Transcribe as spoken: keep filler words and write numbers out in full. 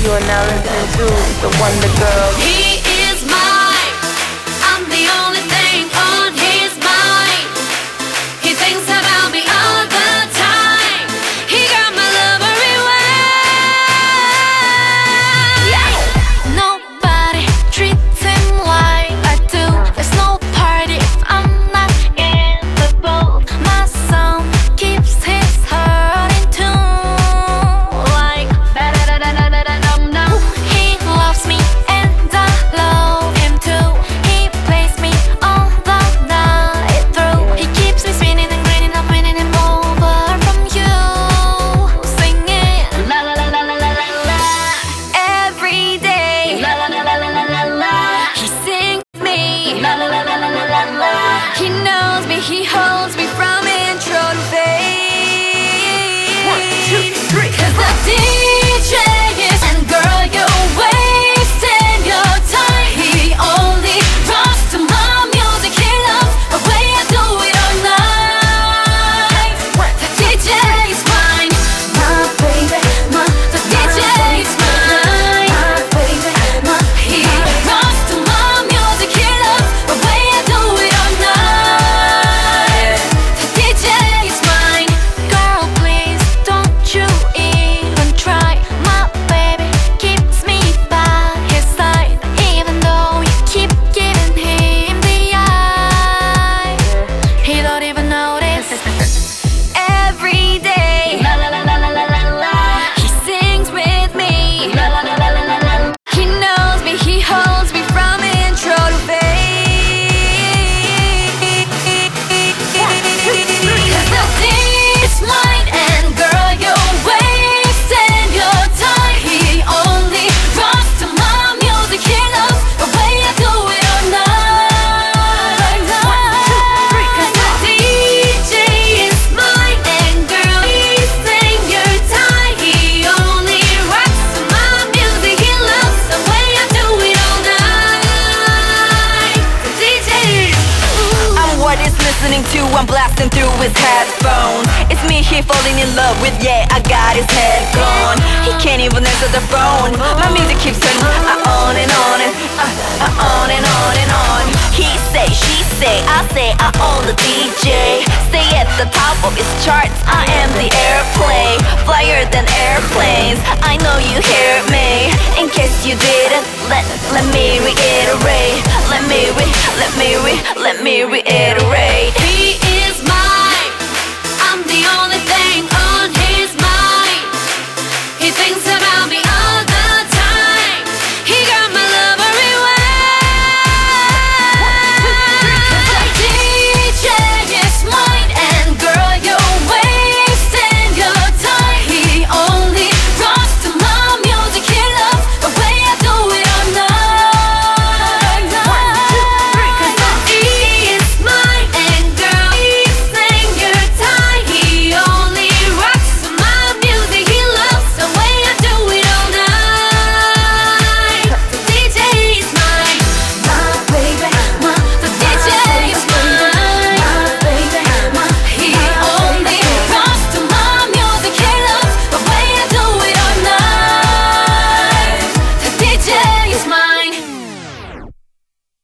You are now listening to the Wonder Girl. He is mine. I'm the only thing on his mind. He thinks about me all the time. He got my love everywhere. Yeah. Nobody treats him like I do. There's no party if I'm not in the boat. My song keeps his heart in tune. Like da da da da da da da dum dum. He loves me and I love him too. He plays me all the night through. He keeps me spinning and grinning, I'm winning him over from you. Singing la la la la la la la la. Every day la la la la la la la la. He sings me la la la la la la la la. He knows me, he holds me from intro to fade. One, two, three. Cause the D J is, and girl, you're wasting your time. He only rocks to my music. He loves the way I do it all night. The D J is mine, my baby, my. The D J is mine, my baby, my. He rocks to my music. He loves the way I do it all night. The D J is mine. Girl, please don't you even try. My baby keeps me by his side, even though you keep giving him the eye. He don't even notice. Every day, la la la la la la la la. He sings with me, la la la la la la la. He knows me, he holds me from intro to fade. Cause the D is mine, and girl, you're wasting your time. He only rocks to my music. He loves the way I do it all night. Cause the D J is mine, and girl, he's wasting your time. He only rocks to my music. He loves the way I do it all night. The D J. I'm what he's listening to, I'm blasting through his headphones. It's me he falling in love with, yeah, I got his head gone. He can't even answer the phone. My music keeps turning uh, on and on and uh, uh, on and on and on. He say, she say, I say, I own the D J. Stay at the top of his charts, I am the airplane. Flyer than airplanes, I know you hear me. In case you didn't, let, let me reiterate. Let me re, let me re, let me reiterate. He is mine. I'm the